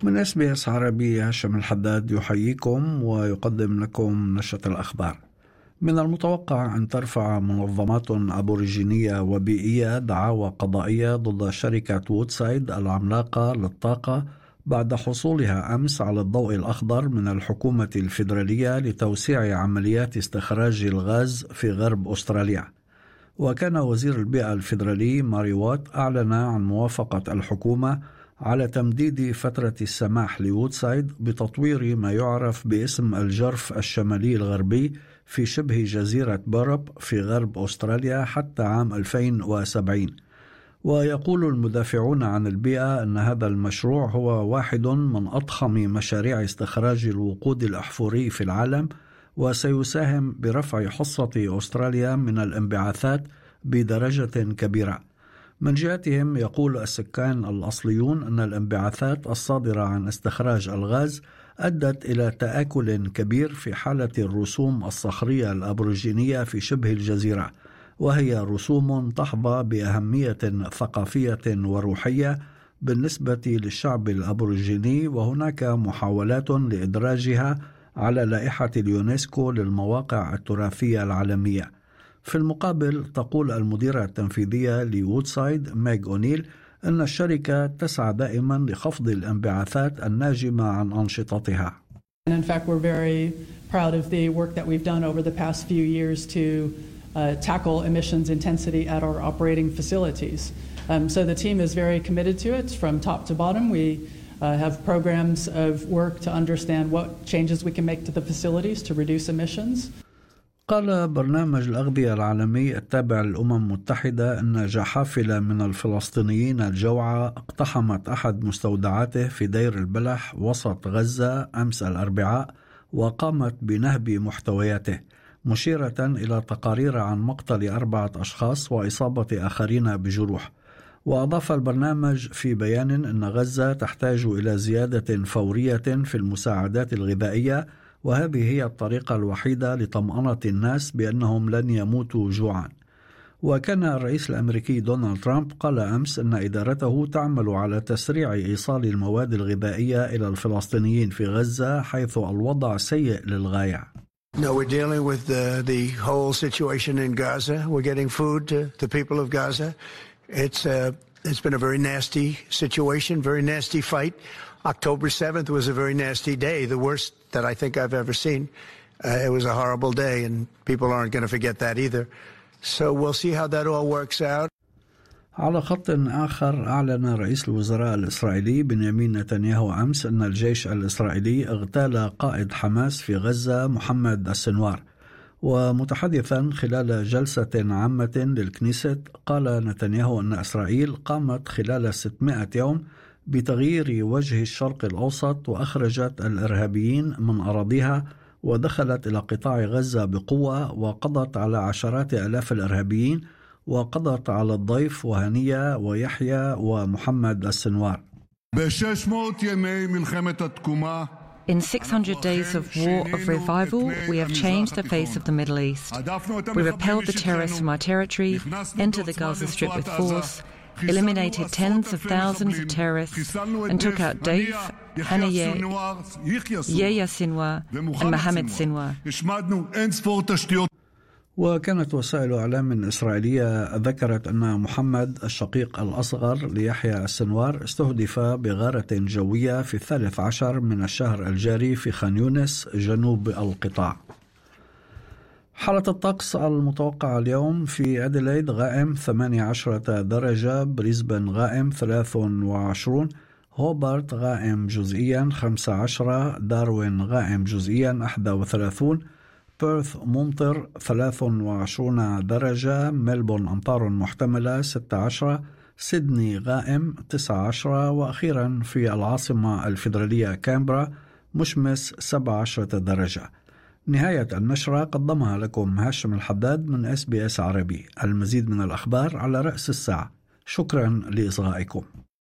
من SBS عربي هاشم الحداد يحييكم ويقدم لكم نشرة الأخبار. من المتوقع أن ترفع منظمات أبوريجينية وبيئية دعاوى قضائية ضد شركة وودسايد العملاقة للطاقة بعد حصولها أمس على الضوء الأخضر من الحكومة الفيدرالية لتوسيع عمليات استخراج الغاز في غرب أستراليا. وكان وزير البيئة الفيدرالي ماري وات أعلن عن موافقة الحكومة على تمديد فترة السماح لوودسايد بتطوير ما يعرف باسم الجرف الشمالي الغربي في شبه جزيرة بارب في غرب أستراليا حتى عام 2070. ويقول المدافعون عن البيئة أن هذا المشروع هو واحد من أضخم مشاريع استخراج الوقود الأحفوري في العالم، وسيساهم برفع حصة أستراليا من الانبعاثات بدرجة كبيرة. من جهتهم يقول السكان الأصليون أن الانبعاثات الصادرة عن استخراج الغاز أدت إلى تآكل كبير في حالة الرسوم الصخرية الأبوريجينية في شبه الجزيرة، وهي رسوم تحظى بأهمية ثقافية وروحية بالنسبة للشعب الأبوريجيني، وهناك محاولات لإدراجها على لائحة اليونسكو للمواقع التراثية العالمية. في المقابل تقول المديرة التنفيذية لوودسايد ميغ أونيل أن الشركة تسعى دائما لخفض الانبعاثات الناجمة عن أنشطتها. And in fact, we're very proud of the work that we've done over the past few years to tackle emissions intensity at our operating facilities. So the team is very committed to it from top to bottom. We have programs of work to understand what changes we can make to the facilities to reduce emissions. قال برنامج الأغذية العالمي التابع للأمم المتحدة أن حافلة من الفلسطينيين الجوعى اقتحمت أحد مستودعاته في دير البلح وسط غزة أمس الأربعاء وقامت بنهب محتوياته، مشيرة إلى تقارير عن مقتل 4 أشخاص وإصابة آخرين بجروح. وأضاف البرنامج في بيان أن غزة تحتاج إلى زيادة فورية في المساعدات الغذائية، وهذه هي الطريقة الوحيدة لطمأنة الناس بأنهم لن يموتوا جوعا. وكان الرئيس الأمريكي دونالد ترامب قال أمس أن إدارته تعمل على تسريع إيصال المواد الغذائية إلى الفلسطينيين في غزة حيث الوضع سيء للغاية. No, we're dealing with the whole situation in Gaza. We're getting food to the people of Gaza. It's been a very nasty situation, very nasty fight. October 7th was a very nasty day, the worst that I think I've ever seen. It was a horrible day, and people aren't going to forget that either. So we'll see how that all works out. على خط آخر، أعلن رئيس الوزراء الإسرائيلي بنيامين نتنياهو أمس أن الجيش الإسرائيلي اغتال قائد حماس في غزة محمد السنوار. ومتحدثا خلال جلسة عامة للكنيست قال نتنياهو أن إسرائيل قامت خلال 600 يوم بتغيير وجه الشرق الأوسط وأخرجت الإرهابيين من أراضيها ودخلت إلى قطاع غزة بقوة وقضت على عشرات آلاف الإرهابيين وقضت على الضيف وهنية ويحيى ومحمد السنوار. In 600 days of war of revival, we have changed the face of the Middle East. We repelled the terrorists from our territory, entered the Gaza Strip with force, eliminated tens of thousands of terrorists, and took out Dave, Haniyeh, Yehya Sinwar, and Mohammed Sinwar. وكانت وسائل إعلام إسرائيلية ذكرت أن محمد الشقيق الأصغر ليحيى السنوار استهدف بغارة جوية في 13 من الشهر الجاري في خان يونس جنوب القطاع. حالة الطقس المتوقعة اليوم: في أديلايد غائم 18 درجة، بريسبن غائم 23، هوبارت غائم جزئيا 15، داروين غائم جزئيا 31، بيرث ممطر 23 درجة، ملبورن أمطار محتملة 16، سيدني غائم 19، وأخيرا في العاصمة الفيدرالية كامبرا مشمس 17 درجة. نهاية النشرة قدمها لكم هاشم الحداد من SBS عربي. المزيد من الأخبار على رأس الساعة. شكرا لإصغائكم.